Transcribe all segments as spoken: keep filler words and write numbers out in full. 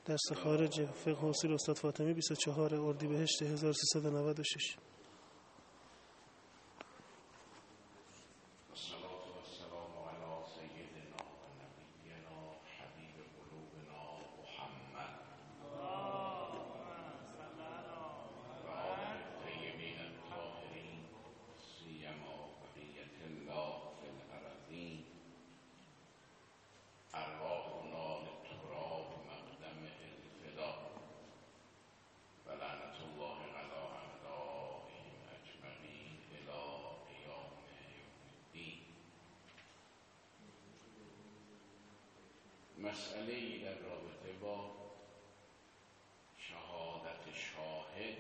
درس خارج فقه اصول استاد فاطمی بیست و چهارم اردیبهشت هزار و سیصد و نود و شش. مسئله‌ای در رابطه با شهادت شاهد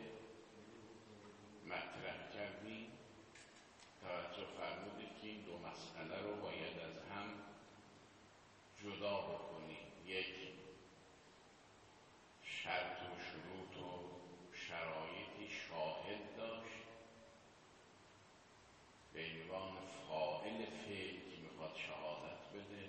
مطرح کردیم. توجه فرمودید که این دو مسئله رو باید از هم جدا بکنیم. یک، شرط و شروط و شرایطی شاهد داشت به عنوان فاعل فعل که میخواد شهادت بده.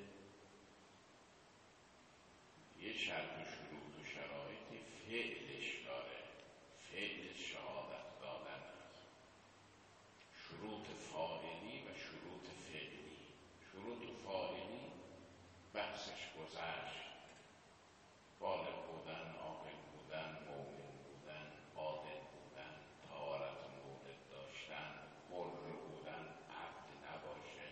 یه شرط و شروط و شرایطی فعلش داره، فعل شهادت دادن است. شروط فاعلی و شروط فعلی. شروط فاعلی بحثش گذشت، بالغ بودن، عاقل بودن، مؤمن بودن، عادل بودن، طهارت مورد داشتن، حر بودن، عبد نباشه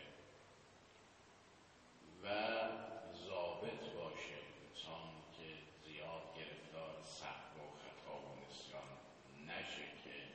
و ضابط باشه، انسان که زیاد گرفتار سهو و خطا و نسیان نشه که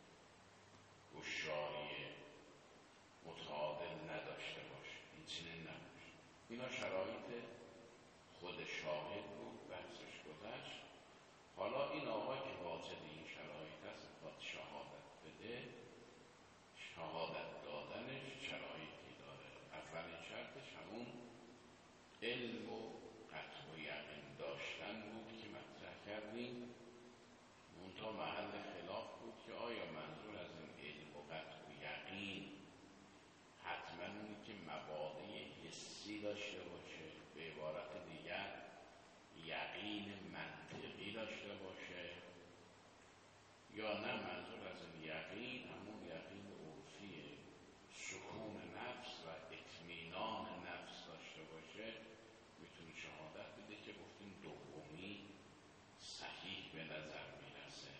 هوشیاری متعادل نداشته باشه، این چنین نباشه. اینا شرایط خود شاهد بود، بحثش گذشت. حالا این آقا که واجد این شرایط است باید شهادت بده، شهادت دادنش شرایطی داره. اولین شرطش همون علم و قطع و یقین داشتن بود که مطرح کردیم. منتها محل خلاف بود که آیا منظور از این علم و قطع و یقین حتما اونی که مبادئ حسی داشته باشه، به عبارت دیگر یقین منطقی داشته باشه، یا نه منظور از این یقین همون یقین عرفیه، سکون نفس و اطمینان نفس داشته باشه، میتونه شهادت بده که گفتیم دومی صحیح به نظر میرسه.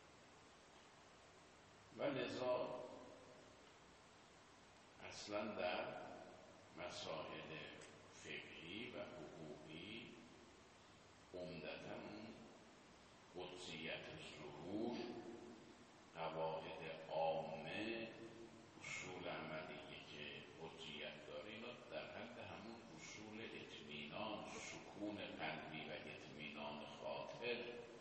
و لذا اصلا در مسائل فقهی و حقوقی عمدتاً قدسیت ظهور، قواعد عامه، اصول عملیه که قدسیت داره، اینا در حد همون اصول اطمینان، سکون قلبی و اطمینان خاطر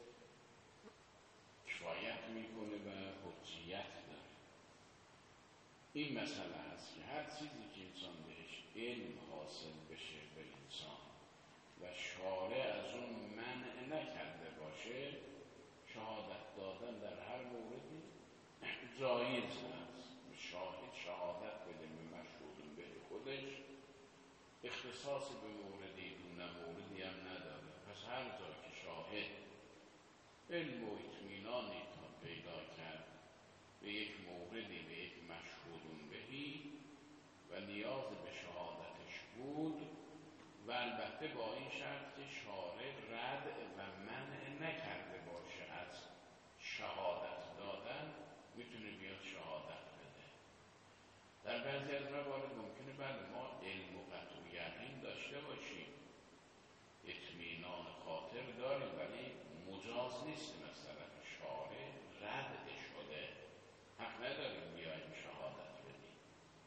کفایت میکنه و قدسیت داره. این مسئله هست که هر چیزی که انسان بهش علم حاصل بشه به انسان و شارع از اون منع نکرده باشه، شهادت دادن در هر موردی جایز است. شاهد شهادت بده به مشهود به خودش، اختصاص به موردی دونه موردی هم نداره. پس هر جا که شاهد علم و اطمینانی تا پیدا کرد به یک موردی، به یک مشهودون بهی و نیاز به شهادتش بود، و البته با این شرط که شارع رد و منع نکرده باشه از شهادت دادن، میتونه بیاد شهادت بده. در بعضی از موارد ممکنه بله ما علم و قطع و یقین داشته باشیم، اطمینان خاطر داریم، ولی مجاز نیست مثلا شارع رد شده، حق نداریم بیایم شهادت بدیم.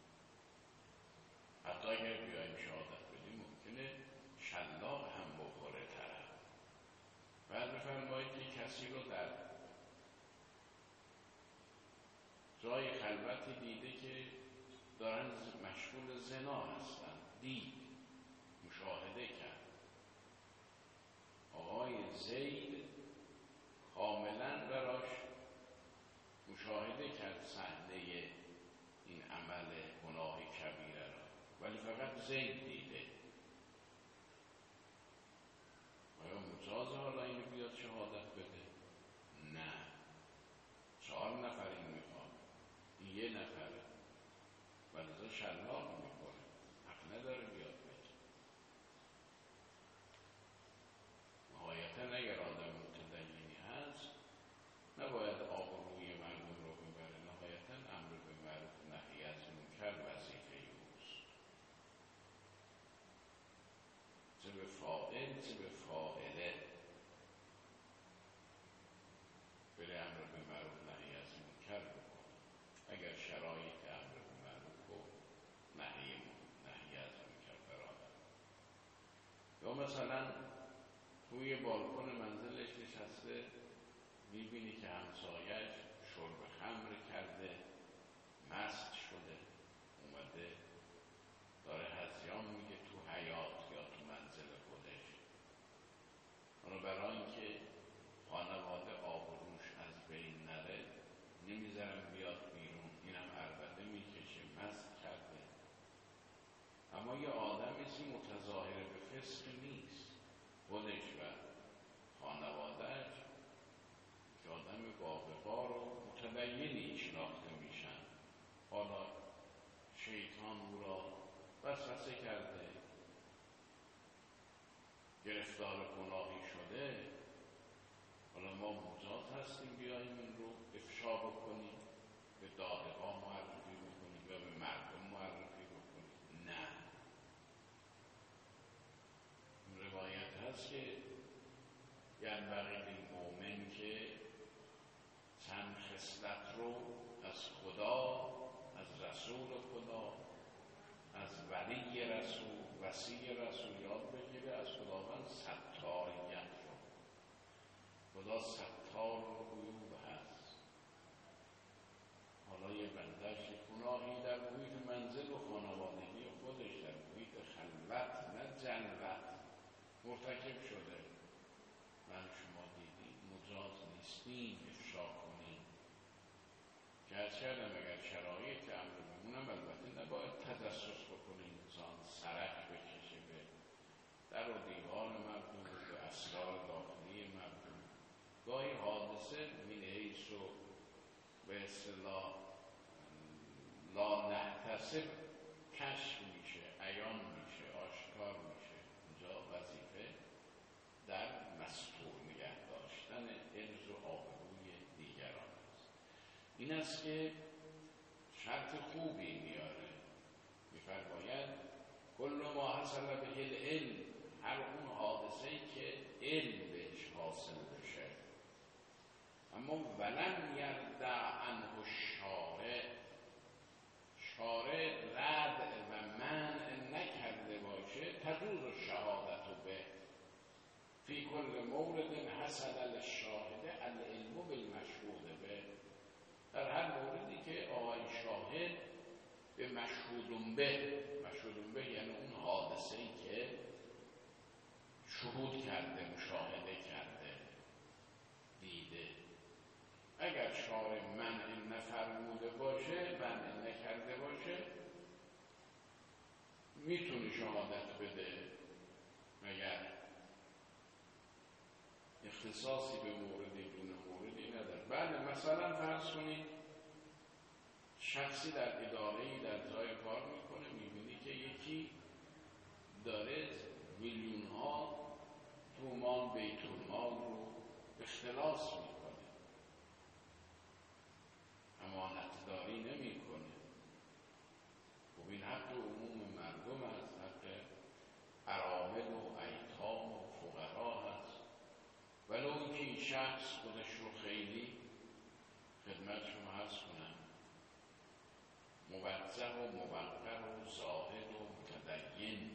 حتی اگر بیایم شهادت بدیم ممکنه شلاق هم بخوره طرف. بعد بفرمایید که کسی رو در جای خلوتی دیده که دارن مشغول زنا هستن، دید، مشاهده کرد. آقای زید کاملا براش مشاهده کرد صحنه این عمل گناه کبیره را، ولی فقط زید دیده. آیا مجاز حالا این یه نفره و لذا شلاق میکنه، حق نداره بیاد بگه. نهایتا اگر آدم متدینی هست نباید آبروی مردم رو ببره، نهایتا امر به معروف نهی از منکر وظیفه اوست. چه به فاعل چه به فاعله بره امر به معروف نهی از منکر بکنه، اگر شرایط امر به معروف و نهی نهی از منکر برآورد. یا مثلا توی بالکن منزلش نشسته، میبینی که همسایش شرب خمر کرده، مست شده، اومده داره هذیان میگه تو حیاط یا تو منزل خودش. اونو برای اینکه خانواده آبروش از بین نره نمیذارم بیاد بیرون، اینم عربده میکشه، مست کرده. اما یه آدمی که متظاهر به فسق نیست، خودش و خانوادهش که آدم باوقار و متدینی شناخته میشن، حالا شیطان او را وسوسه کرده، گرفتار گناهی شده، حالا ما مجاز هستیم بیاییم این رو افشا بکنیم، به داده‌ها معرفی بکنیم یا به مردم معرفی بکنیم؟ نه. روایت هست که ینبغی للمؤمن که چند خصلت رو از خدا، از رسول خدا، از ولی رسول، وصی رسول یاد بگیره، از خداوند ستاریت رو. خدا ستار عیوب هست. حالا یه بندش گناهی در محیط منزل و خانوادگی خودش، در محیط خلوت نه جلوت مرتکب شده، من شما دیدیم مجاز نیستیم افشا کنیم که از کردم اگر شرایط امر بمونم البته نباید تجسس بکنیم، انسان سرک بکشه به در و دیوار مردم، به اسرار داخلی مردم. گاهی حادثه من حیث و به اصطلاح لا نحتسب کشف میشه، عیان میشه، آشکار میشه. اینجا وظیفه در مستور نگه داشتن عرض و آبروی دیگران است. این است که شرط خوبی میاره، میفرماید کل ما حصل به العلم، هر اون حادثه‌ای که علم بهش حاصل بشه. اما ولم یردع عنه الشارع، شارع رد و منع نکرده باشه، تجوز شهادت به فی کل مورد حصل للشاهد العلم بالمشهود به، در هر موردی که آقای شاهد به مشهودون به، مشهودون به یعنی اون حادثه‌ای که شهود کرده، مشاهده کرده، دیده، اگر شارع منع نفرموده باشه، منع نکرده باشه، میتونه شهادت بده، مگر اختصاصی به موردی دون موردی نداره. بله مثلا فرض کنید شخصی در اداره‌ای در جای کار میکنه، میبینی که یکی داره میلیون ها تومان بیت المال رو اختلاس میکنه، امانتداری نمیکنه. خب این حق عموم مردم است، حق ارامل و ایتام و فقرا هست. ولو اینکه این شخص خودش رو خیلی خدمت شما عرض کنم موزه و موقر و زاهد و متدین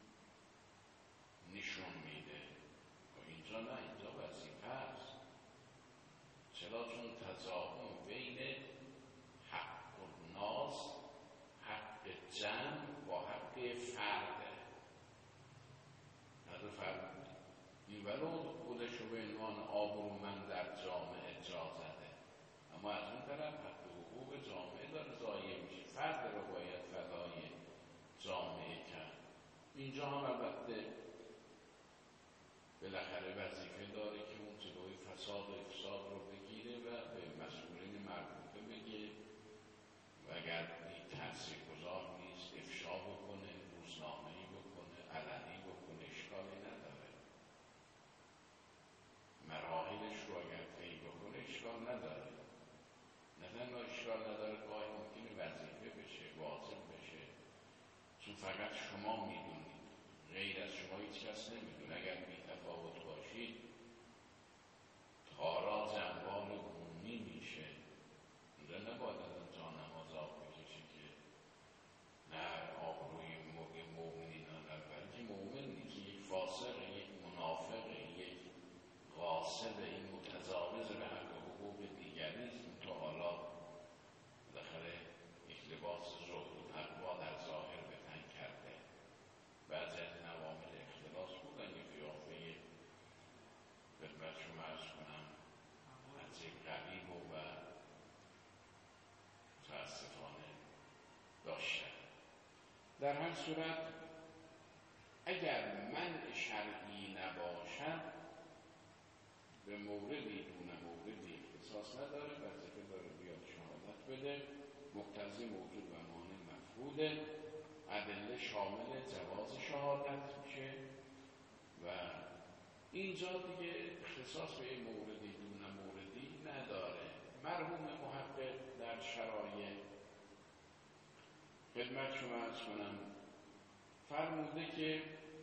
نشون میده، و اینجا نه، اینجا وظیفه است. چرا؟ چون تضاهم بین حق الناس، حق جمع با حق فرده. حق فرد این ولو خودش رو به عنوان آبرومند در جامعه جا زده، اما از اون طرف حق حقوق جامعه داره ضایع میشه، فرد رو باید فدای جامعه کرد. اینجا هم البته بالاخره وظیفه داره که اون جلوی فساد و افساد رو بگیره و به مسئولین مربوطه بگه و صورت اگر منع شرعی نباشد به موردی دون موردی اختصاص نداره، وظیفه داره بیاد شهادت بده، مقتضی موجود و مانع مفقوده، ادله شامل جواز شهادت میشه و اینجا دیگه اختصاص به این موردی دون موردی نداره. مرحوم محقق در شرایع خدمت شما عرض کنم فرموده که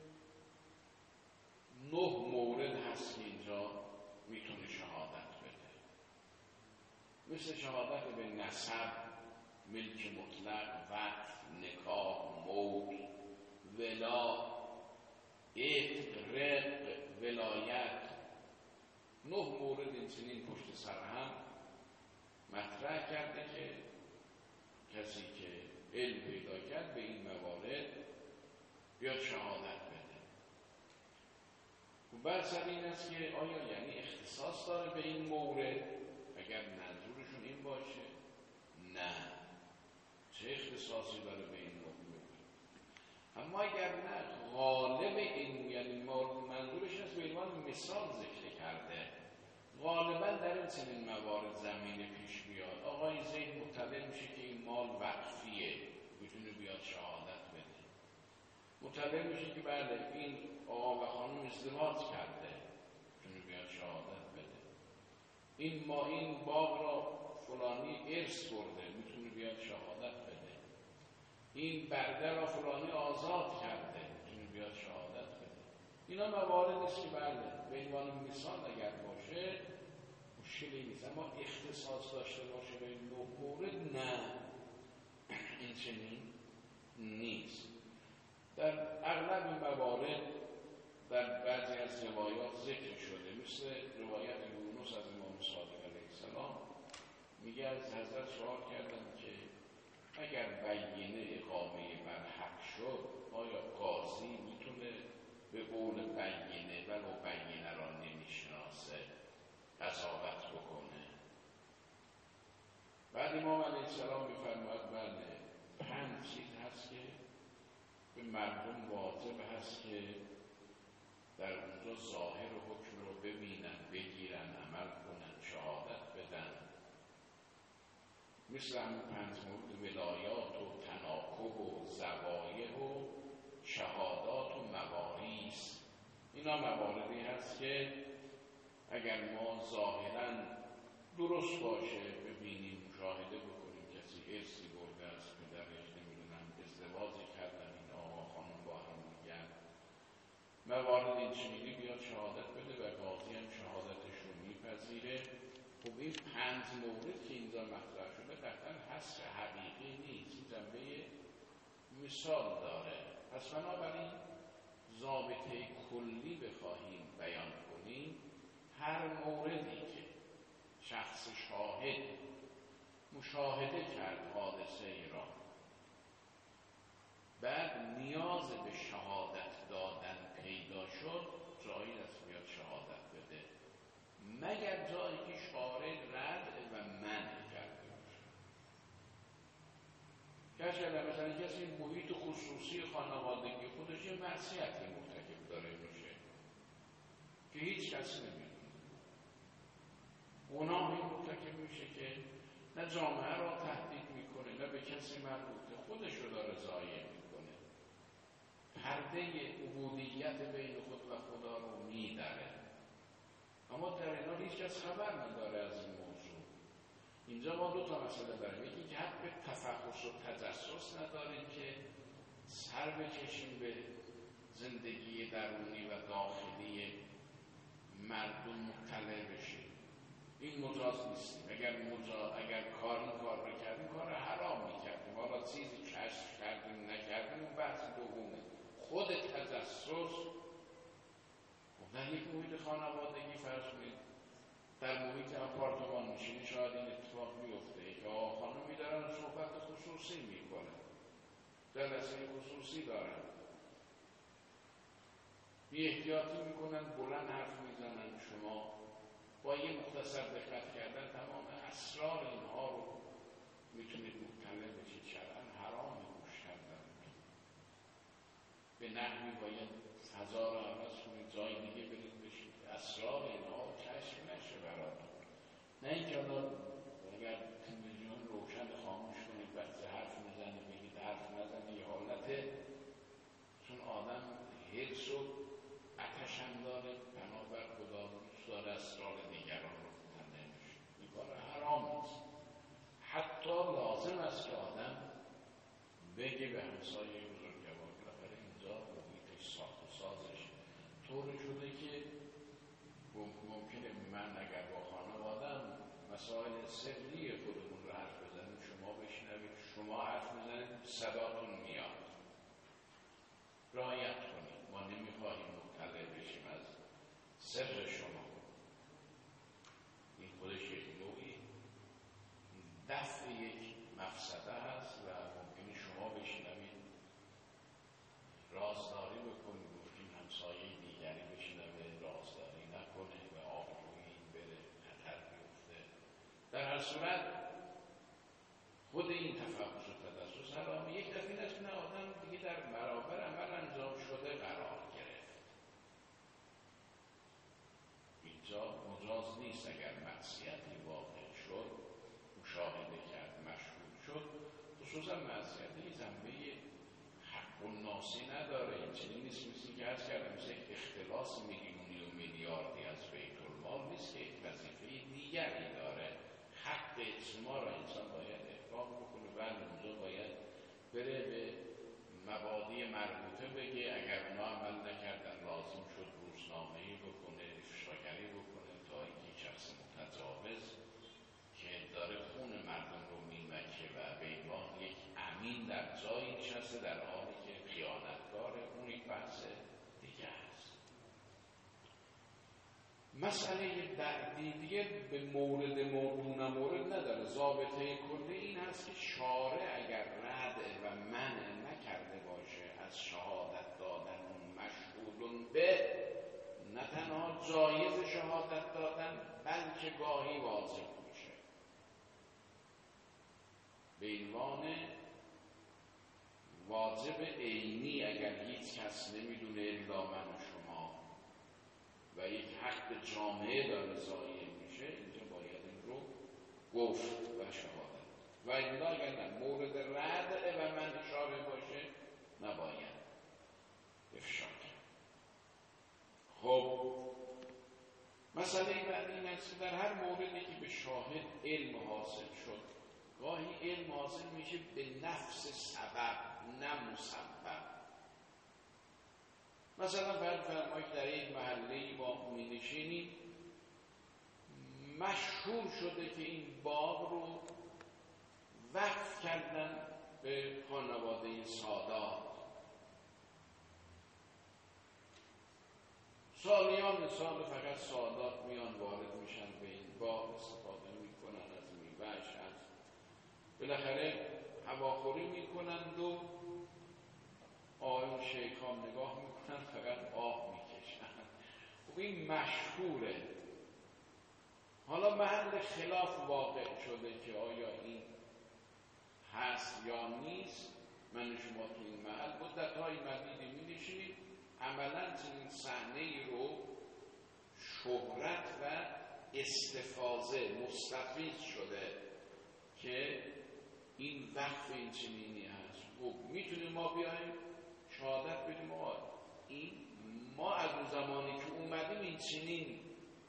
نه مورد هست که اینجا میتونه شهادت بده، مثل شهادت به نسب، ملک مطلق، وقف، نکاح، موت، ولا، عتق، رق، ولایت. نه مورد این چنین پشت سر هم مطرح کرده که کسی که علم پیدا کرد به این موارد بیاد شهادت بده. و بحث این است که آیا یعنی اختصاص داره به این مورد؟ اگر منظورشون این باشه نه، چه اختصاصی داره به این مورد؟ اما اگر نه، غالب این یعنی منظورش است به عنوان مثال ذکر کرده، غالبا در این چنین موارد زمینه پیش بیاد آقای زید مطلع میشه که این مال وقفیه، میتونه بیاد شهادت بده. مطلع میشه که بله این آقا و خانم ازدواج کرده، میتونه بیاد شهادت بده. این ما این باغ را فلانی ارث برده، میتونه بیاد شهادت بده. این برده را فلانی آزاد کرده، میتونه بیاد شهادت بده. اینا مواردی است که بله به عنوان مثال اگر باشه مشکلی نیست، اما اختصاص داشته باشه به این نه مورد نه، این چنین نیست. در اغلب این موارد در بعضی از روایات ذکر شده، مثل روایت یونس از امام صادق علیه السلام میگه از حضرت سوال کردم که اگر بینه اقامه بر حق شد آیا قاضی میتونه به قول بینه ولو بینه را نمیشناسه قضاوت بکنه؟ بعد امام علیه السلام میفرماید بله پنج چیز هست که به مردم واجب هست که در اونجا ظاهر و حکم رو ببینن، بگیرن، عمل کنن، شهادت بدن، مثل همون پنج مورد ولایات و تناکب و زوایح و شهادات و مواریث. اینا مواردی هست که اگر ما ظاهراً درست باشه ببینیم، مشاهده بکنیم کسی ارثی برده از پدرش، نمیدونم ازدواجی کردن این آقا خانم با هم میگن، موارد این چنینی بیاد شهادت بده و قاضی هم شهادتش رو میپذیره. خب این پنج مورد که اینجا مطرح شده قطعا حصر حقیقی نیست، این جنبه مثال داره. پس بنابراین ضابطه کلی بخواهیم بیان کنیم، هر موردی که شخص شاهد مشاهده کرد حادثه ای را، بعد نیاز به شهادت دادن پیدا شد، جایی است بیاد شهادت بده، مگر جایی که شارع رد و منع کرده باشه. کسی مثلا کسی محیط خصوصی خانوادگی خودش یه معصیتی مرتکب داره میشه که هیچ کسی نمیدونه، گناهی مرتکب میشه که نه جامعه را تهدید میکنه نه به کسی مربوطه، خودش رو داره ضایع میکنه، پرده عبودیت بین خود و خدا رو میدره، اما در این حال هیچ کس خبر نداره از این موضوع. اینجا ما دو تا مسئله داریم، یکی که حق به تفحص و تجسس نداریم که سر بکشیم به زندگی درونی و داخلی مردم مطلع بشیم، این مجاز نیستیم. اگر مجاز اگر کار این کار رو کردیم کار حرام میکردیم، حالا چیزی کشف کردیم نکردیم اون بحث دومه. خود تجسس در یک محیط خانوادگی فرض کنید، در محیط آپارتمان نشینی شاید این اتفاق میفته که آقا خانم میدارن صحبت خصوصی میکنن، جلسه خصوصی دارن، بی احتیاطی میکنن، بلند حرف میزنن، شما با یه مختصر دقت کردن تمام اسرار اینها رو میتونید مطلع بشید. شرعاً حرام گوش کردن. به نحوی باید فضا رو عوض کنید، جای دیگه برید بشید، اسرار اینها کشف نشه براتون. نه اینکه حالا اگر تلویزیون روشن خاموش کنید وقتی حرف میزنه بگید حرف نزنه، یه حالته چون آدم حرص و آتش هم داره، بنابر خدا دوست داره اسرار دیگران رو کنده نمیشه. این کار حرام است. حتی لازم است که آدم بگه به همسایه بزرگوار بالاخره اینجا محیطش ساخت و سازش طوری شده که ممکنه من اگر با خانوادم مسائل سری خودمون رو حرف بزنیم شما بشنوید، شما حرف بزنید صداتون میاد، رعایت کنید. ما نمیخواهیم مطلع بشیم از سر شما. این خودش یک نوعی دفع یک مفسده هست و ممکنه شما بشنوید رازداری بکنید، ممکن همسایه دیگری بشنوه رازداری نکنه و آبروی این بره خطر بیفته. در هر صورت خود این تفحص و تدسس حرامه. یک دفعه است نه آدم دیگه در برابر عمل انجام شده قرار گرفت. اینجا مجاز نیست اگر معصیتی واقع شد، مشاهده کرد، مشهود شد، خصوصا معصیتی جنبه حق الناسی نداره. این چنین نیست مثل که عرض کردم مثل اختلاس میلیونی و میلیاردی از بیت المال نیست که یک وظیفه دیگری داره. حق اجتماع را انسان باید احقاق بکنه و اونجا باید بره به مبادی مربوطه بگه اگر اونا عمل نکردن لازم شد روزنامه‌ای بکنه، افشاگری بکنه تا اینکه شخص متجاوز که داره خون مردم رو میمکه و به عنوان یک امین در جایی نشسته در حالی که خیانتکاره، اون یک بحث دیگه است. مسئله بعدی دیگه به مورد موضوع نمورد نداره. ضابطه کلی این هست که شارع اگر رد و منع نکرده باشه از شهادت دادن اون مشهودون به، نه تنها جایز شهادت دادن بلکه گاهی واجب میشه به عنوان واجب عینی. اگر هیچ کس نمیدونه الا من و شما و یک حق جامعه داره ضایع میشه، اینجا باید این رو گفت و شهادت. و الا اگر نه مورد رد و من اشاره باشه نباید افشا کرد. خب مسئله بعد این است که در هر موردی که به شاهد علم حاصل شد، گاهی علم حاصل میشه به نفس سبب نه مسبب. مثلا فرض فرمایید در یک محله‌ای با می‌نشینیم، مشهور شده که این باغ رو وقف کردن به خانواده سادات. سالیان سال فقط سادات میان وارد میشن به این باغ، استفاده میکنن از میوه‌اش، از بالاخره هواخوری میکنند و آیون شیخان نگاه میکنن فقط آه میکشن. خب این مشهوره. حالا محل خلاف واقع شده که آیا این هست یا نیست. من شما تو این محل مدت‌های مدیدی می‌نشینید، عملاً چنین صحنه‌ای رو شهرت و استفاضه مستفیض شده که این وقف این چنینی هست. خب میتونیم ما بیایم شهادت بدیم ما این ما از اون زمانی که اومدیم این چنین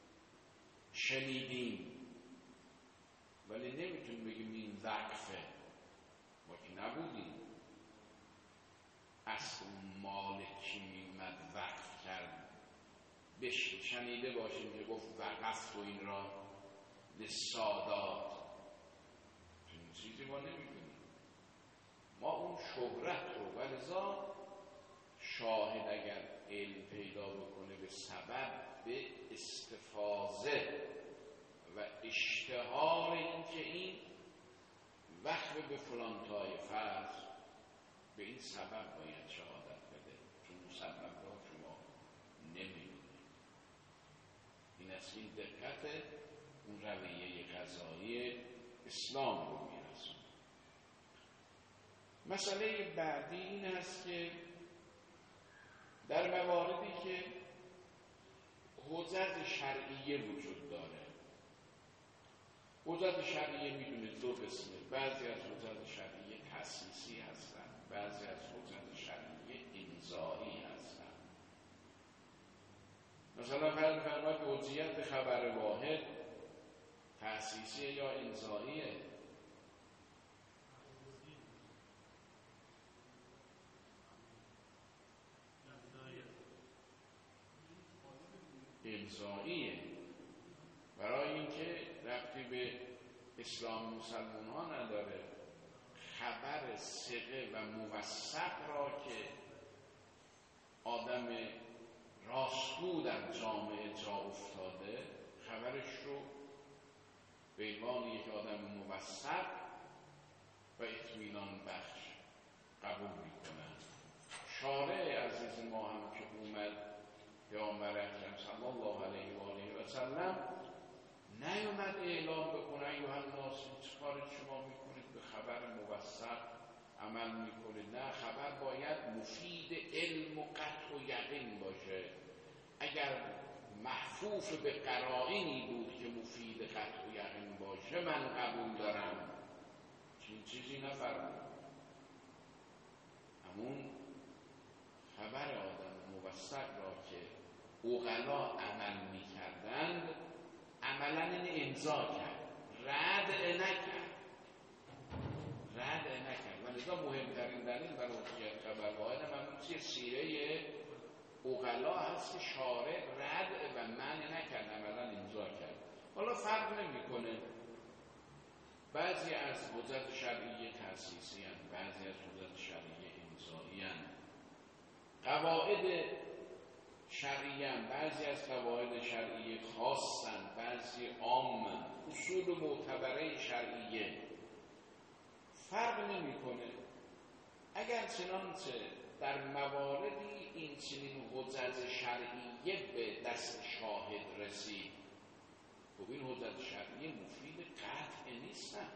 شنیدیم، ولی نمیتونیم بگیم این وقفه. ما که نبودیم، اصل مالکی میمد وقف کرد بش شنیده باشیم که گفت وقف تو این را لسادات. این چیزی ما نمیدونیم. ما اون شهرت رو ولذا شاهد اگر علم پیدا بکنه به سبب به استفاضه و اشتهار این که این وقف به فلان طایفه به این سبب باید شهادت بده، چون مسبب را شما نمیدونید. این از این دقت اون رویه قضایی اسلام رو میرسونه. مسئله بعدی این است که در مواردی که حجت شرعیه وجود داره. حجت شرعیه میدونید دو قسمه، بعضی از حجت شرعیه تأسیسی هستن، بعضی از حجت شرعیه امضایی هستن. مثلا فرض فرمایید حجیت خبر واحد تأسیسی یا امضاییه؟ امضاییه، برای اینکه ربطی به اسلام مسلمان ها نداره. خبر ثقه و موثق را که آدم راستگو در جامعه جا افتاده، خبرش رو به عنوان یک آدم موثق و اطمینان بخش قبول میکنن. شارع عزیز ما هم که اومد پیامبر اکرم صلی الله علیه و آله و سلم نیومد اعلام بکنه ایها الناس چه کاری شما میکنید به خبر موثق عمل میکنید. نه، خبر باید مفید علم و قطع و یقین باشه. اگر محفوف به قرائنی بود که مفید قطع و یقین باشه من قبول دارم، چین چیزی نفرمود. همون خبر آدم موثق را که عقلا عمل میکردند عملا این امضا کرد، رد نکرد رد نکرد و لذا مهمترین دلیل برای حجیت خبر واحد هم چیه؟ سیره عقلا هست که شارع رد و منع نکرد، عملا امضا کرد. حالا فرق نمیکنه، بعضی از حجت شرعیه تأسیسی هستند، بعضی از حجت شرعیه امضایی هستند. قواعد شرعیه هم، بعضی از قواعد شرعیه خاصن، بعضی عامن. اصول معتبره شرعیه فرق نمیکنه. اگر چنانچه در مواردی این چنین حجت شرعیه به دست شاهد رسید، خب این حجت شرعیه مفید قطع نیستن،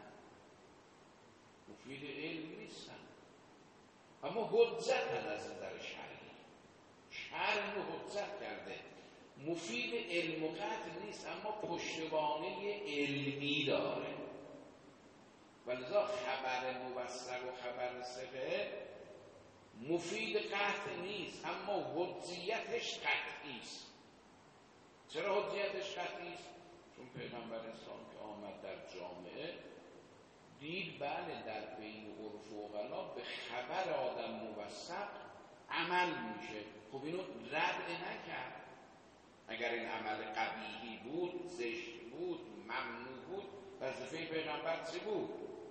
مفید علم نیستن، اما حجت از نظر شرعی شرع رو حجت کرده. مفید علم و قطع نیست اما پشتوانه علمی داره. ولذا خبر موثق و خبر ثقه مفید قطع نیست اما حجیتش قطعی است. چرا حجیتش قطعی است؟ چون پیغمبر اسلام که آمد در جامعه دید بله در بین عرف و عقلا به خبر آدم موثق عمل میشه. خب اینو رد نکرد. اگر این عمل قبیحی بود، زشت بود، ممنوع بود، وظیفه پیغمبر چه بود؟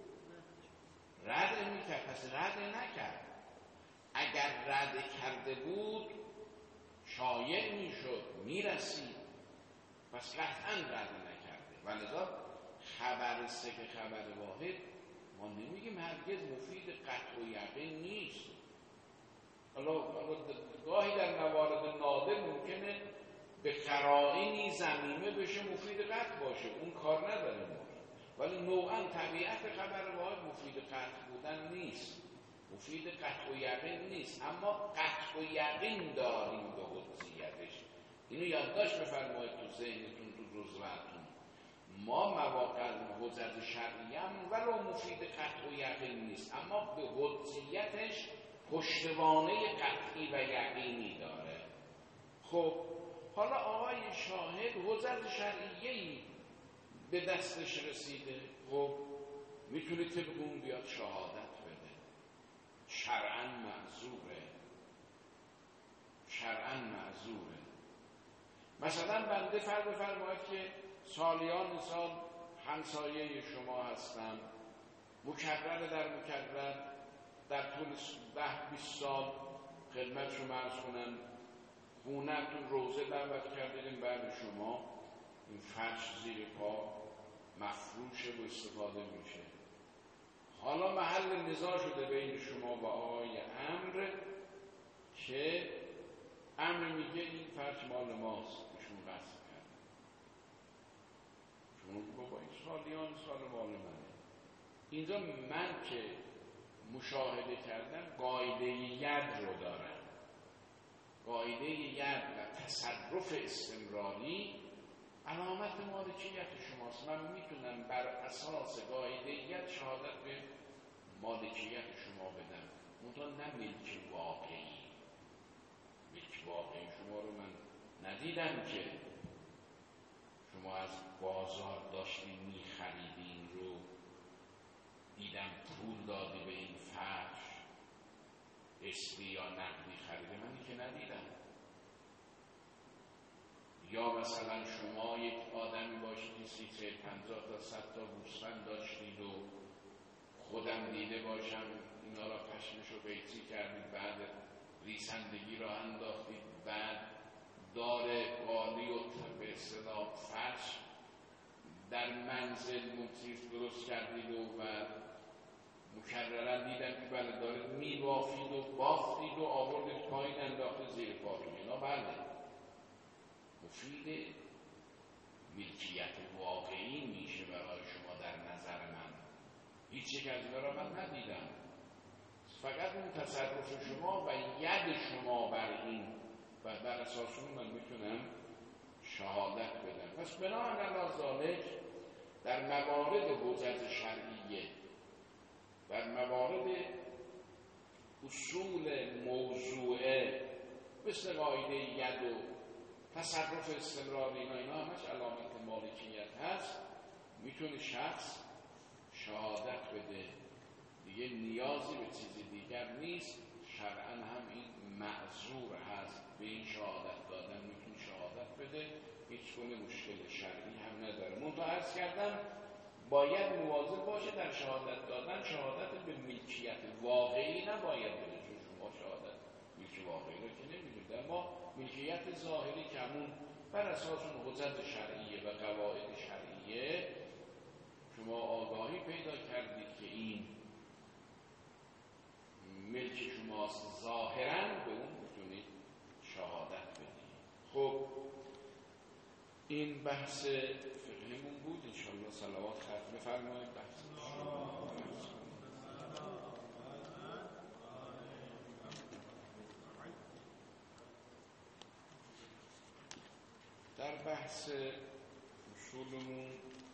رد میکرد. پس رد نکرد. اگر رد کرده بود شایع میشد، میرسید، پس قطعا رد نکرده. ولذا خبر ثقه خبر واحد ما نمیگیم هرگز مفید قطع و یقین نیست. حالا گاهی در موارد نادر ممکنه به قرائنی ضمیمه بشه مفید قطع باشه، اون کار نداره ما. ولی نوعا طبیعت خبر واحد مفید قطع بودن نیست، مفید قطع و یقین نیست، اما قطع و یقین داریم به حجیتش. اینو یادداشت بفرمایید تو ذهنتون، تو جزوه‌تون. ما مواقع حجت شرعیه هم ولو مفید قطع و یقین نیست اما به حجیتش پشتوانه قطعی و یقینی داره. خب حالا آقای شاهد حجت شرعیه‌ای به دستش رسیده، خب میتونه طبق اون بیاد شهادت بده. شرعاً معذوره، شرعاً معذوره. مثلا بنده فرض بفرمایید که سالیان سال همسایه شما هستم، مکرر در مکرر در طول ده بیست سال خدمت شما عرض کنم خونه‌تون روزه دعوت کردیم، بعد شما این فرش زیر پا مفروشه و استفاده میشه. حالا محل نزاع شده بین شما و آقای امر که امر میگه این فرش مال ماست، ایشون غصب کرده. شما میگه بابا این سالیان سال مال منه. اینجا من که مشاهده کردم قاعده ید رو دارم. قاعده ید و تصرف استمراری علامت مالکیت شماست. من میتونم بر اساس قاعده ید شهادت به مالکیت شما بدم، منتها نه ملک واقعی. ملک واقعی شما رو من ندیدم که شما از بازار داشتین میخریدین رو دیدم پول دادی به این فرش قسطی یا نقدی خریده، من که ندیدم. یا مثلا شما یک آدمی باشید که سی چهل پنجاه تا صد تا گوسفند داشتید و خودم دیده باشم اینا را پشمش رو قیچی کردید، بعد ریسندگی را انداختید، بعد دار قالی و به اصطلاح فرش در منزل مطریف درست کردید و بعد مکررن دیدم که بله دارید میبافید و بافتید و آوردید پایین انداخته زیر پاتون. اینا بله مفید ملکیت واقعی میشه برای شما در نظر من. هیچ یک از اینا را من ندیدم، فقط اون تصرف شما و ید شما بر این و بر اساس اون من میتونم شهادت بدم. پس بنابراین علی ذالک در موارد حجت شرعیه، در موارد اصول موضوعه مثل قاعده ید و تصرف استمراری اینا اینا همش علامت مالکیت هست، میتونه شخص شهادت بده، دیگه نیازی به چیز دیگر نیست. شرعا هم این معذور هست، به این شهادت دادن میتونه شهادت بده، هیچ گونه مشکل شرعی هم نداره. منتها عرض کردم باید مواظب باشه در شهادت دادن شهادت به ملکیت واقعی نباید بده، چون شما شهادت ملک واقعی رو که نمیدید، اما ملکیت ظاهری که همون بر اساس اون حجت شرعیه و قواعد شرعیه شما آگاهی پیدا کردید که این ملک شماست، ظاهراً به اون میتونید شهادت بدید. خب این بحث فقهمون بود، انشاءالله صلوات ختم بفرمایید. بحث در بحث اصولمون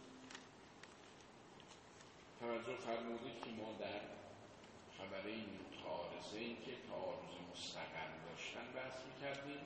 توجه فرمودید که ما در خبره متعارضه این که تعارض مستقر داشتن بحث میکردیم.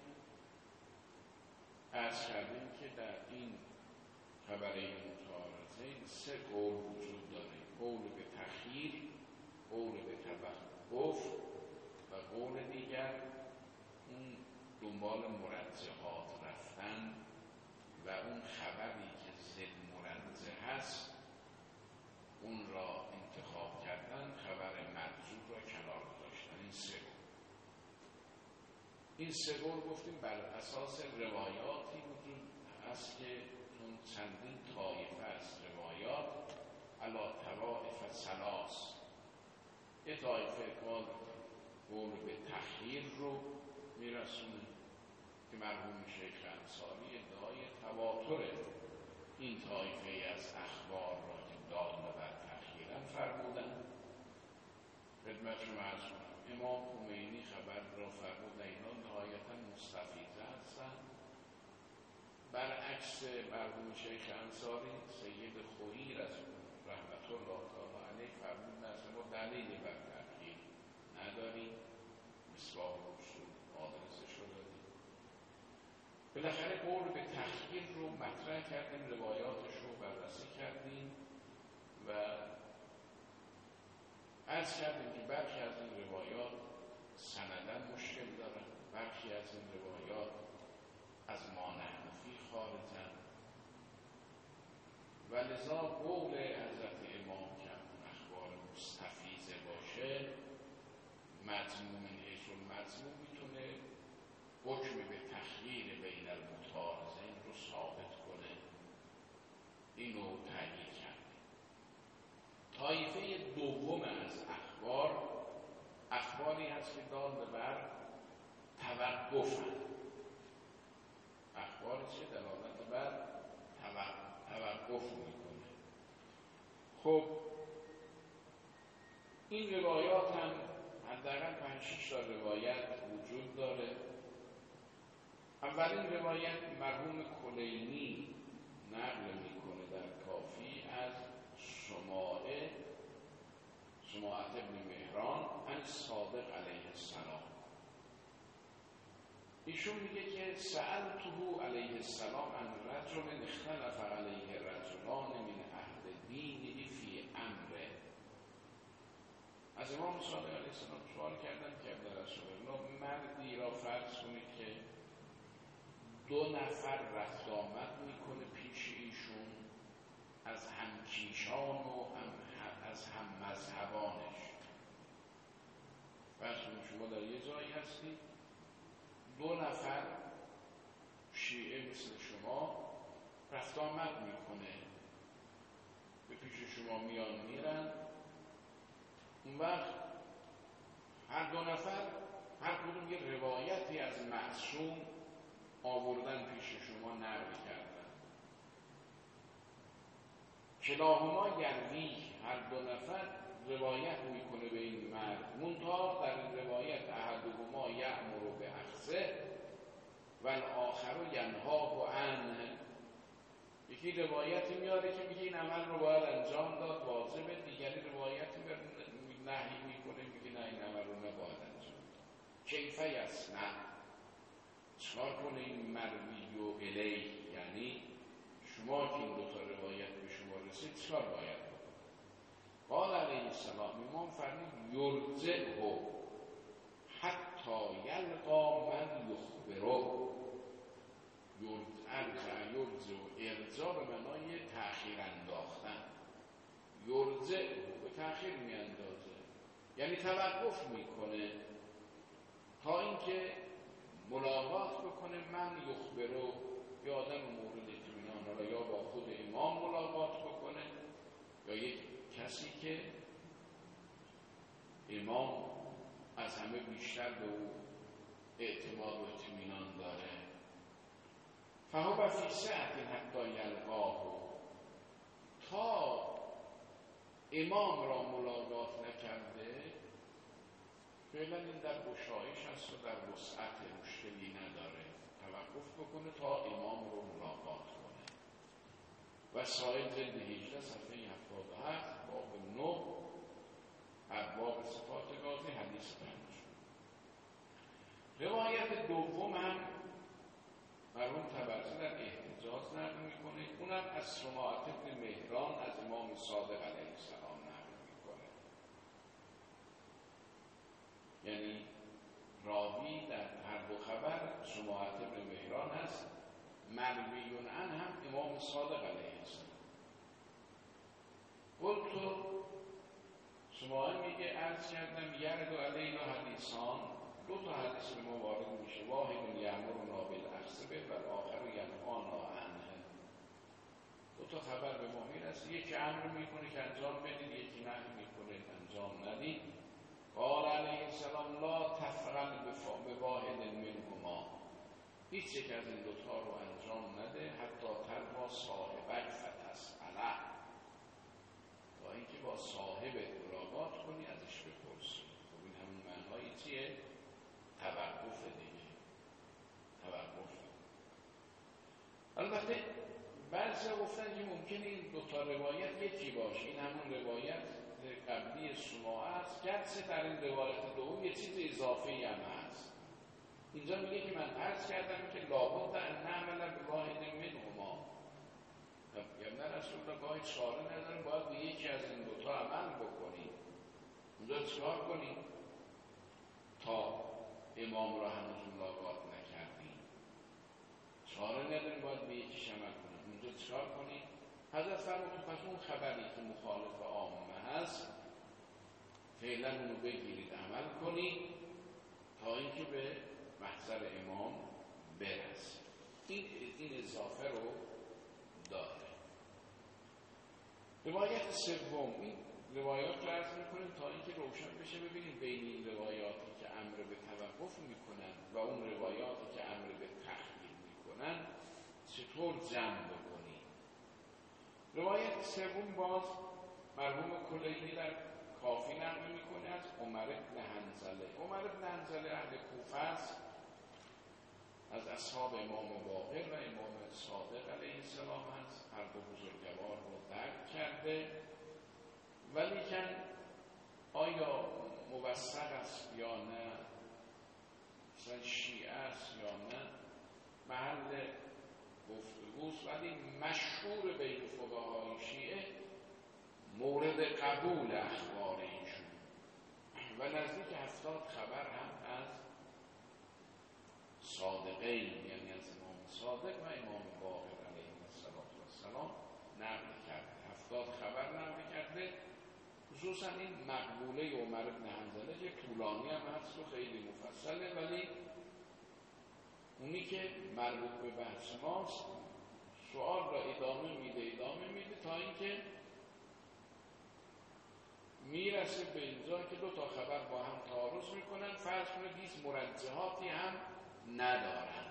عرض کردیم که در این خبره متعارضه سه قول وجود داره: قول به تخییر، قول به توقف و قول دیگر اون دنبال مرجحات رفتن و اون خبری که ضد مرجح هست اون را انتخاب کردن، خبر مرجوح را کنار گذاشتن. این سه قول این سه قول گفتیم بر اساس روایاتی وجود هست که اون چندین طایفه است روایات علا طوائف ثلاث. یه طایفه قول قول به تخییر رو میرسونه که مرحوم شیخ انصاری ادعای تواتر این طایفه از اخبار را که دال بر تخییرن فرمودن. خدمت شما عرض کنم امام خمینی خبر را فرمود اینا نهایتا مستفیضه هستند. برعکس مرحوم شیخ انصاری سید خویی از رحمت الله تعالی علیه فرمود نزد ما دلیلی بر تخییر نداریم، مصباح اصول آدرسش رو دادیم. بالاخره قول به تخییر رو مطرح کردیم، روایاتش رو بررسی کردیم و عرض کردیم که برخی از این روایات سندن مشکل دارن، برخی از این روایات از ما نحنفی خارجن و لذا قول حضرت امام که اون اخبار مستفیضه باشه مضمون حیث المضمون میتونه حکم به تخییر بین المتعارضین رو ثابت کنه. اینو تأیید کرده. طایفه دوم از اخبار اخباری هست که دال بر توقفن. اخباری که دلالت بر توقف میکنه. خب این روایات هم حداقل پنج شش تا روایت وجود داره اولین روایت مرحوم کلینی نقل میکنه در کافی از سماعه سماعه ابن مهران عن صادق علیه السلام. ایشون میگه که سألته علیه السلام عن رجل اختلف علیه رجلان من اهل دینه فی امره. از امام صادق علیه السلام سوال کردن که در رسول الله مردی را فرض کنید که دو نفر رفت آمد میکنه پیش ایشون از همکیشان و هم از هم مذهبانش. فرض کنید شما در یه جایی هستید، دو نفر شیعه مثل شما رفت آمد میکنه، به پیش شما میان میرن. اون وقت هر دو نفر هر کدوم یه روایتی از معصوم آوردن پیش شما نقل کردن. کلاهما یروی، هر دو نفر روایت میکنه به این مرد، منتها در این روایت احدهما یأمر بأخذه و الآخر ینهاه عنه. یکی روایتی میاره که میگه این عمل رو باید انجام داد، واجبه. دیگری روایتی نهی میکنه میگه نه این عمل رو نباید انجام داد. کیفه یصنع، چکار کنه این مروی و الی، یعنی شما که این دوتا روایت به شما رسید چکار باید بکنه؟ قال علیه السلام، امام فرمود یرجعه حتی یلقا من یخبره. ارجع یرجع و ارجاع به معنای تأخیر انداختن. یرجع به تأخیر می اندازه، یعنی توقف میکنه تا اینکه ملاقات بکنه من یخبره، یا آدم مورد اطمینان را یا با خود امام ملاقات بکنه یا یک کسی که امام از همه بیشتر به او اعتماد و اطمینان داره. فهو فی سعت حتی یلقاه، تا امام را ملاقات نکرده فعلا این در گشایش هست و در وسعت مشکلی نداره، توقف بکنه تا امام رو ملاقات کنه. و سایل جلد هجده صفحه هفتاد و هفت باب نه ابواب صفات غازی حدیث پنج. روایت دوم هم مرحوم طبرسی در احتجاج نقل میکنه، اونم از سماعه ابن مهران از امام صادق علیه السلام نقل میکنه. یعنی راوی در هر دو خبر سماعه ابن مهران هست، مرویون عن هم امام صادق علیه السلام. قلت سماعه میگه عرض کردم یرد علینا حدیثان، دو تا حدیث به ما وارد میشه، واحد یأمرنا بالأخذ به و آخر ینهانا عنه. دو تا خبر به ما میرسه، یکی امر میکنه که انجام بدید، یکی نهی میکنه انجام ندید. قال علیه السلام لا تفعل بواحد منهما، هیچ یک از این دوتا رو انجام نده حتی تروا صاحبک فتسأله، تا اینکه با صاحب ملاقات کنی ازش بپرسی. خب این همون معنای چیه؟ توقف دیگه، توقف. البته بعضی گفتن که ممکنه این دوتا روایت یکی باشه، این همون روایت قبلی سماعه است، گرچه در این روایت دوم یه چیز اضافی هم هست. اینجا میگه که من عرض کردم که لابد ان نعمل بواحد منهما، یعنی رسول الله گاهی چاره نداریم، باید به یکی از این دوتا عمل بکنیم. اونجا چکار کنیم؟ تا امام را هنوز ملاقات نکردیم، چاره نداریم، باید به یکیش عمل کنیم. اونجا چکار کنیم؟ حضرت فرمود پس اون خبری که مخالف عامه هست فعلا اونو بگیرید عمل کنید تا اینکه به محضر امام برسید. این این اضافه رو داره. روایت سوم، این روایات رو عرض میکنیم تا اینکه روشن بشه، ببینیم بین این روایاتی که امر به توقف میکنن و اون روایاتی که امر به تخییر میکنن چطور جمع بکنیم. روایت سوم باز مرحوم کلینی در کافی نقل میکنه از عمر بن حنظله. عمر بن حنظله اهل کوفه است، از اصحاب امام باقر و امام صادق علیه السلام هست، هر دو بزرگوار رو درک کرده. ولیکن آیا موثق است یا نه، مثلا شیعه است یا نه، محل گفتگوست. ولی مشهور بین فقهای شیعه مورد قبول اخبار ایشون و نزدیک هفتاد خبر هم از صادقین، یعنی از امام صادق و امام باقر علیه السلام نقل کرده. هفتاد خبر نقل کرده. خصوصا این مقبوله عمر بن حنظله که طولانی هم هست و خیلی مفصله، ولی اونی که مربوط به بحث ماست سوال را ادامه میده ادامه میده تا اینکه میرسه به اینجا که دو تا خبر با هم تعارض میکنن، فرض کنید هیچ مرجحاتی هم ندارن.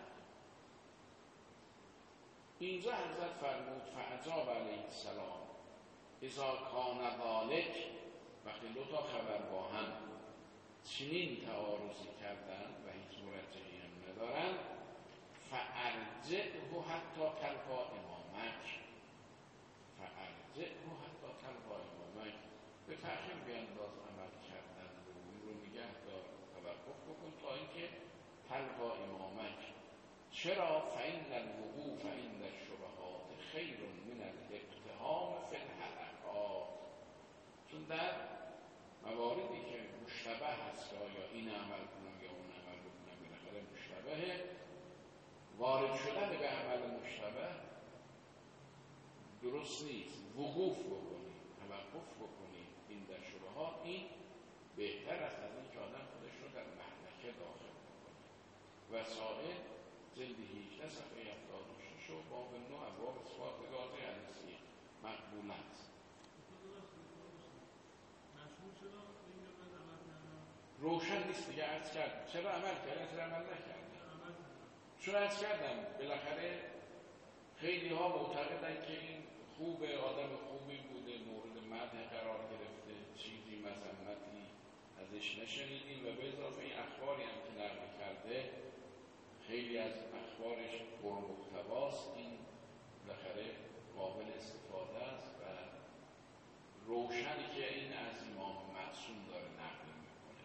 اینجا حضرت فرمود فعجاب علیه السلام اذا کان ذلک، وقتی دو تا خبر با هم چنین تعارضی کردن و هیچ مرجحی هم ندارن، فارجعه حتی تلقا امامک، فارجعه حتی تلقا امامک، به تأخیر بینداز عمل کردن رو، اون رو نگه دار، توقف بکن تا اینکه تلقا امامک. چرا؟ فإن الوقوف عند الشبهات خیر من الاقتحام فی الحلقات، چون در مواردی که مشتبه هست آیا این عمل کنم یا اون عمل بکنم، بالاخره مشتبهه، وارد شدن به عمل مشتبه درست نیست. وقوف بکنی، توقف بکنی این در شبهات، این بهتر است از این که آدم خودش رو در محلکه داخل بکنه. وسائل جلد هجده صفحه هفتاد و شش و باب نو ابواب اثبات غازی علیسی مقبول است. روشن نیست دیگه. عرض کردم چرا عمل کردن چرا عمل نکردن، چون عرض کردم بالاخره خیلی ها معتقدن که این خوبه، آدم خوبی بوده، مورد مدح قرار گرفته، چیزی مذمتی ازش نشنیدیم و به اضافه این اخباری هم که نقل کرده خیلی از اخبارش پرمحتواست، این بالاخره قابل استفاده است و روشنی که این از امام معصوم داره نقل میکنه.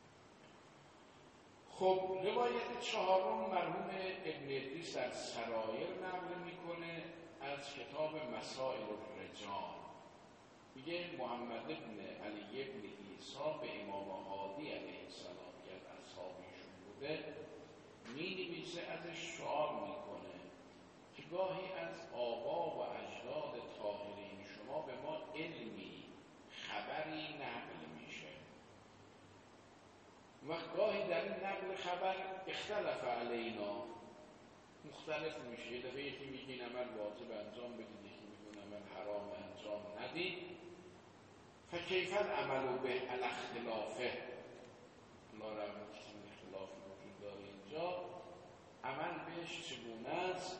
خب روایت چهارم مرحوم ابن ادریس در سرایر نقل میکنه از کتاب مسائل الرجال. میگه محمد ابن علی ابن عیسی به امام هادی علیه السلام که از اصحابیشون بوده می نویسه، ازش سوال میکنه که گاهی از آبا و اجداد طاهرین شما به ما علمی خبری نقل میشه و گاهی در این نقل خبر اختلف علینا، مختلف میشه. یه دفعه یکی میگه این عمل واجب انجام بدید، یکی میگه این عمل حرام انجام ندید. فکیف العمل به الاختلافه، الله رحمت کنه اختلاف وجود داره اینجا، عمل بهش چگونه است؟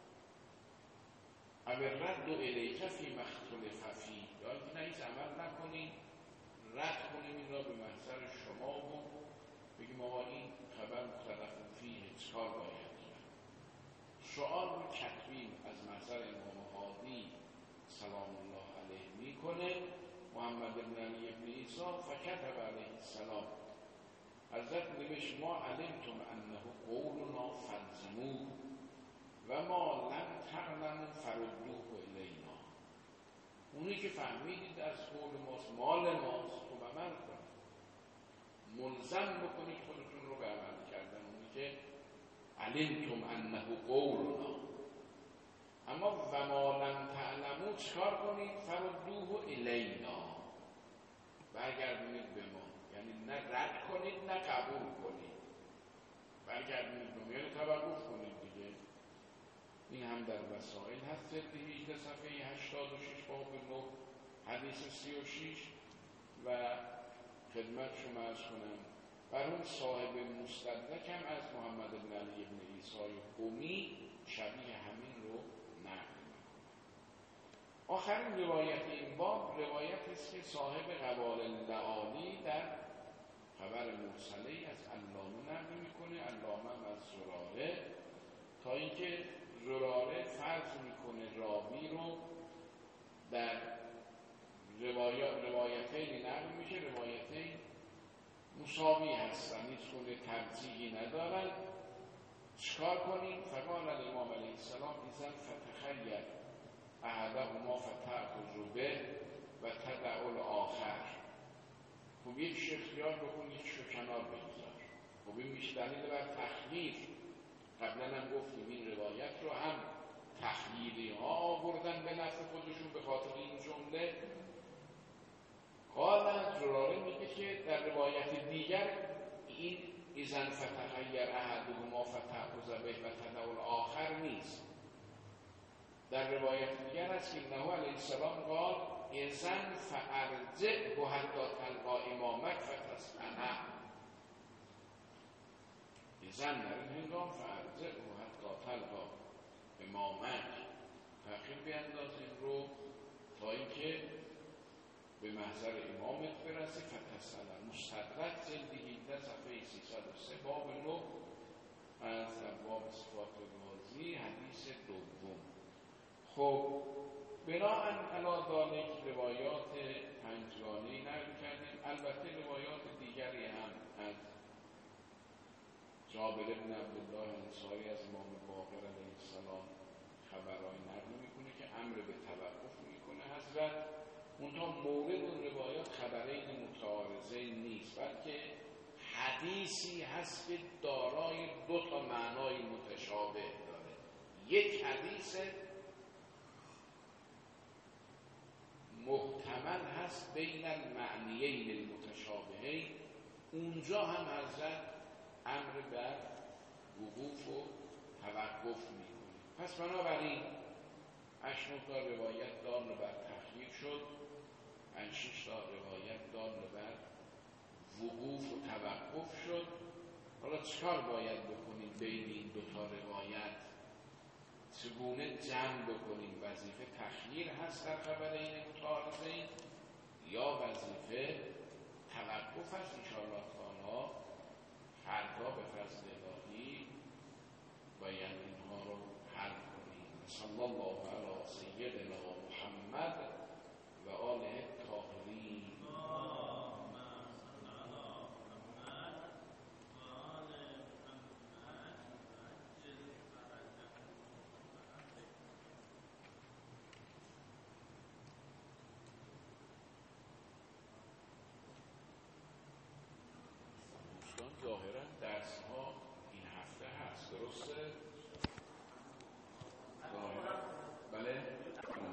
اول رد و الیک فی مختلف فی، یا اینکه نه هیچ عمل نکنیم، رد کنیم این را به محضر شما و بگیم آقا این خبر مختلف فیه، چکار باید کرد؟ سؤال رو کتبیم از محضر امام هادی سلام الله علیه میکنه محمد بن علی ابن عیسی، فکتب علیه السلام، حضرت نوشت ما علمتم انه قولنا فلزموه و ما لم تعلموا فردوه الینا، اونی که فهمیدید از قول ماست، مال ماست، خب عمل کنید، ملزم بکنید خودتون رو به عمل کردن اونی که علمتم انه قولنا. اما و ما لم تعلموا چکار کنید؟ فردوه الینا، برگردونید به ما، یعنی نه رد کنید نه قبول کنید، برگردونید به ما، یعنی توقف کنید دیگه. این هم در وسائل هست، جلد هجده صفحه هشتاد و شش باب نه حدیث سی و شش. و خدمت شما عرض کنم برون صاحب مستدرک هم از محمد بن علی بن عیسی قمی شبیه همین رو نقل میکنه. آخرین روایت این باب روایت است که صاحب قوال اللعالی در خبر مرسله از علامه نقل میکنه، علامه از زراره تا اینکه زراره فرض میکنه راوی رو در روایت روایتین نقل میشه، روایتین مساوی هستن، هیچ گونه ترجیحی ندارن. چکار کنیم؟ فقال الامام علیه السلام اذن فتخیر احدهما فتأخذ به و تدع الاخر. خب یک شخیار بکن، یک شو کنار بگذار. خب این میشه دلیل بر تخییر. قبلا هم گفتیم این روایت رو هم تخییری ها آوردن به نفع خودشون به خاطر این جمله. قال زراره میگه که در روایت دیگر این اذن فتخیر احدهما فتأخذ به و تدع الاخر نیست. در روایت دیگر است که انه علیه السلام قال اذن فارجعه حتی تلقا امامک فتسأله. اذن در این هنگام فارجعه حتی تلقا امامک، تأخیر بیندازیم رو تا اینکه به محضر امامت برسی. فتسأله مستدرک جلد هفده صفحه سیصد و سه باب نو از باب صفات الرازی حدیث دوم. خب بناهن علی ذالک روایات پنجگانه‌ای نقل کردیم. البته روایات دیگری هم از جابر بن عبدالله انصاری از امام باقر علیه السلام خبرهای نقل میکنه که امر به توقف میکنه حضرت. اونتا مورد اون روایات خبرین متعارضه نیست، بلکه حدیثی هست که دارای دو تا معنای متشابه داره. یک حدیث محتمل هست بین المعنیین المتشابهین، اونجا هم حضرت امر بر وقوف و توقف میکنه. پس بنابراین هشت تا روایت دال بر تخییر شد، پنج شش تا روایت دال بر وقوف و توقف شد. حالا چکار باید بکنیم بین این دوتا روایت؟ چگونه جمع بکنیم؟ وظیفه تخییر هست در خبرین متعارضین یا وظیفه توقف هست؟ انشاءالله تعالی فردا به فضل الهی باید اینها رو حل کنیم. صلی الله علی سیدنا محمد و آله الطاهرین.